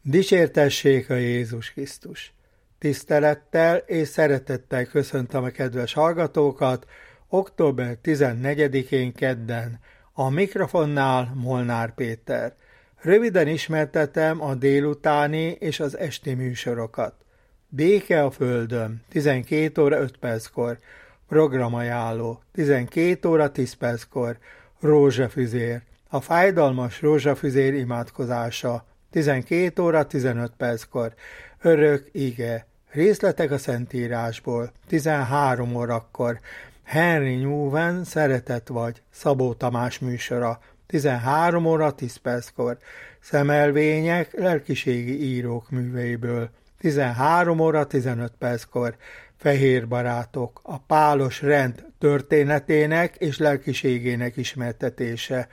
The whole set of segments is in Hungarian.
Dicsértessék a Jézus Krisztus! Tisztelettel és szeretettel köszöntöm a kedves hallgatókat október 14-én kedden. A mikrofonnál Molnár Péter. Röviden ismertetem a délutáni és az esti műsorokat. Béke a Földön, 12 óra 5 perckor. Programajánló, 12 óra 10 perckor. Rózsafüzér, a fájdalmas rózsafüzér imádkozása, 12 óra 15 perckor. Örök ige, részletek a Szentírásból, 13 órakor. Henry Newman, Szeretet vagy, Szabó Tamás műsora, 13 óra 10 perckor. Szemelvények, lelkiségi írók műveiből, 13 óra 15 perckor. Fehér barátok, a pálos rend történetének és lelkiségének ismertetése,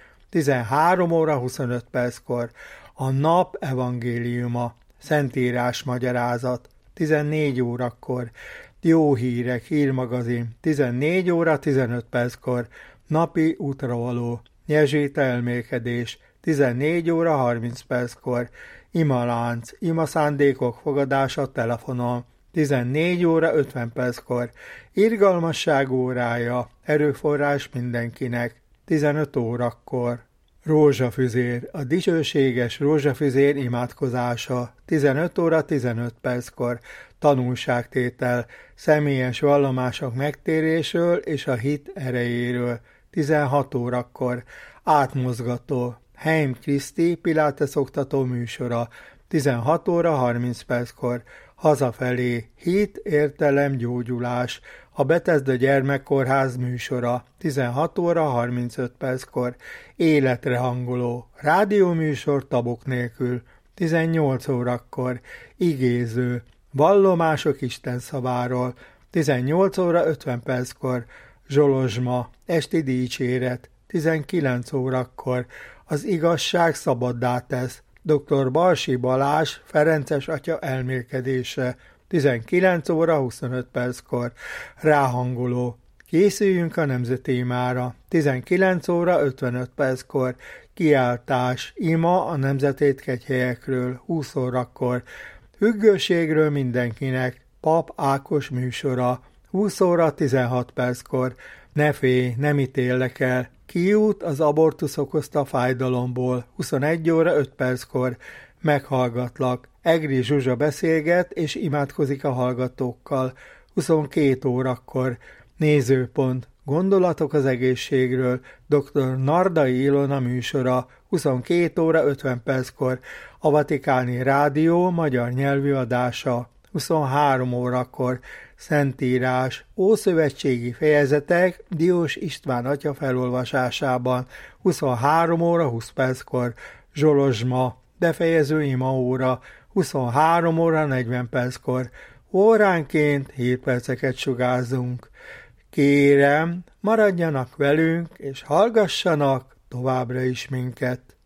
13 óra 25 perckor. A nap evangéliuma, Szentírás magyarázat, 14 órakor. Jó hírek, hírmagazin, 14 óra 15 perckor. Napi útravaló, jezsuita elmélkedés, 14 óra 30 perckor. Imalánc, imaszándékok fogadása telefonon, 14 óra 50 perckor. Irgalmasság órája, erőforrás mindenkinek, 15 órakor. Rózsafüzér, a dicsőséges rózsafüzér imádkozása, 15 óra 15 perckor. Tanulságtétel, személyes vallomások megtérésről és a hit erejéről, 16 órakor. Átmozgató, Heim Kriszti Pilates oktató műsora, 16 óra 30 perckor. Hazafelé, hit, értelem, gyógyulás, a Bethesda gyermekkórház műsora, 16 óra 35 perckor. Életre hangoló, rádióműsor tabuk nélkül, 18 órakor. Igéző, vallomások Isten szaváról, 18 óra 50 perckor. Zsolozsma, esti dicséret, 19 órakor. Az igazság szabaddá tesz, dr. Balsi Balázs Ferences atya elmélkedése, 19 óra 25 perckor. Ráhangoló, készüljünk a nemzetémára, 19 óra 55 perckor. Kiáltás, ima a nemzetétkegyhelyekről, 20 órakor. Függőségről mindenkinek, Pap Ákos műsora, 20 óra 16 perckor. Ne félj, nem ítélek el, kijut az abortusz okozta fájdalomból, 21 óra 5 perckor. Meghallgatlak, Egri Zsuzsa beszélget és imádkozik a hallgatókkal, 22 órakor. Nézőpont, gondolatok az egészségről, dr. Nardai Ilona műsora, 22 óra 50 perckor. A Vatikáni Rádió magyar nyelvű adása, 23 órakor. Szentírás, ószövetségi fejezetek Diós István atya felolvasásában, 23 óra 20 perckor. Zsolozsma, befejező imaóra, 23 óra 40 perckor. Óránként 7 perceket sugárzunk. Kérem, maradjanak velünk, és hallgassanak továbbra is minket.